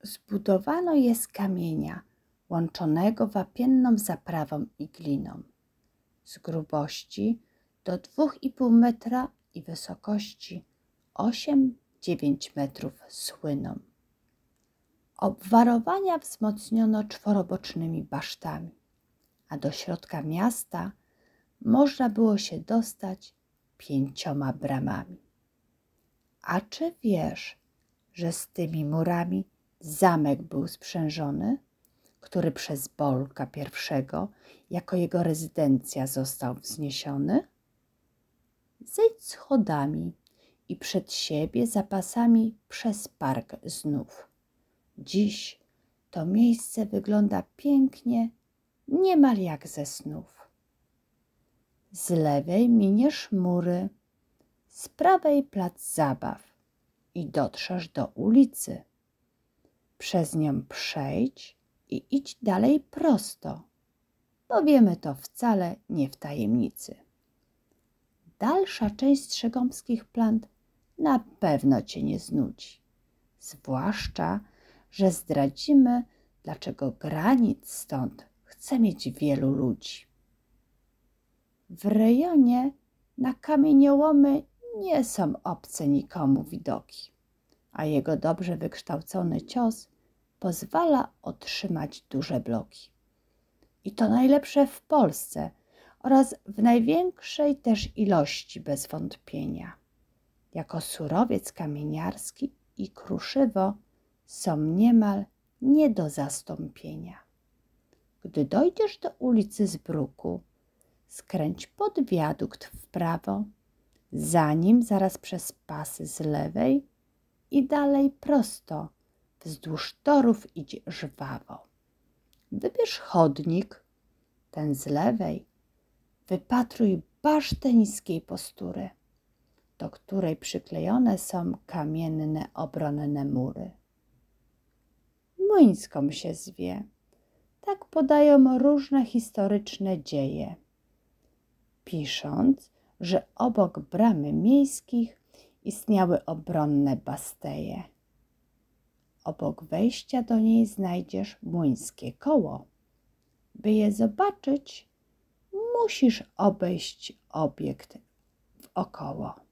Zbudowano je z kamienia łączonego wapienną zaprawą i gliną. Z grubości do 2,5 metra i wysokości 8–9 metrów słyną. Obwarowania wzmocniono czworobocznymi basztami, a do środka miasta można było się dostać 5 bramami. A czy wiesz, że z tymi murami zamek był sprzężony, który przez Bolka I jako jego rezydencja został wzniesiony? Zejdź schodami i przed siebie zapasami przez park znów. Dziś to miejsce wygląda pięknie, niemal jak ze snów. Z lewej miniesz mury, z prawej plac zabaw i dotrzesz do ulicy. Przez nią przejdź i idź dalej prosto. Powiemy to wcale nie w tajemnicy. Dalsza część Strzegomskich Plant na pewno cię nie znudzi. Zwłaszcza, że zdradzimy, dlaczego granic stąd chce mieć wielu ludzi. W rejonie na kamieniołomy nie są obce nikomu widoki, a jego dobrze wykształcony cios pozwala otrzymać duże bloki. I to najlepsze w Polsce oraz w największej też ilości bez wątpienia. Jako surowiec kamieniarski i kruszywo są niemal nie do zastąpienia. Gdy dojdziesz do ulicy Zbruku, skręć pod wiadukt w prawo, za nim zaraz przez pasy z lewej i dalej prosto, wzdłuż torów idź żwawo. Wybierz chodnik, ten z lewej, wypatruj basztę niskiej postury, do której przyklejone są kamienne obronne mury. Młyńską się zwie, tak podają różne historyczne dzieje, pisząc, że obok bramy miejskich istniały obronne basteje. Obok wejścia do niej znajdziesz młyńskie koło. By je zobaczyć, musisz obejść obiekt wokoło.